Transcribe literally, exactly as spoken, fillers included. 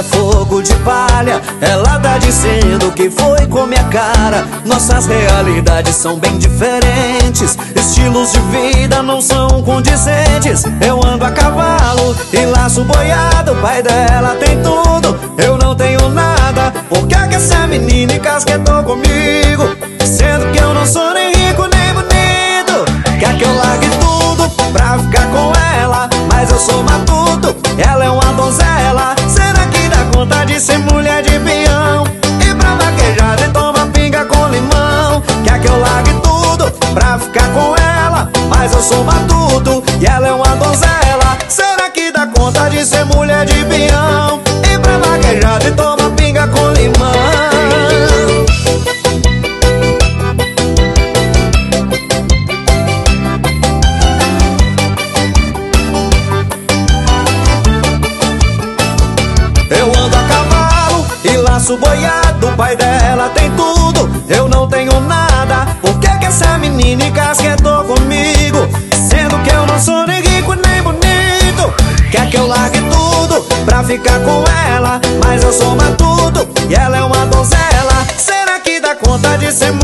é fogo de palha. Ela tá dizendo que foi com minha cara. Nossas realidades são bem diferentes, estilos de vida não são condizentes. Eu ando a cavalo e laço boiado, o pai dela tem tudo, eu não tenho nada. Por que que essa menina encasquetou comigo, sendo que eu não sou nem rico nem bonito? Quer que eu largue tudo pra ficar com ela, mas eu sou matuto, ela é uma donzela. Será que dá conta de ser mulher de peão, e pra vaquejada e toma pinga com limão? Quer que eu largue tudo pra ficar com ela, mas eu sou matuto e ela é uma donzela. Será que dá conta de ser mulher de peão, e pra vaquejada e toma pinga com limão? Eu ando a cavalo e laço boiado, o pai dela tem tudo, eu não tenho nada. Por que que essa menina encasquetou comigo, sendo que eu não sou nem rico nem bonito? Quer que eu largue tudo pra ficar com ela, mas eu sou matuto e ela é uma donzela. Será que dá conta de ser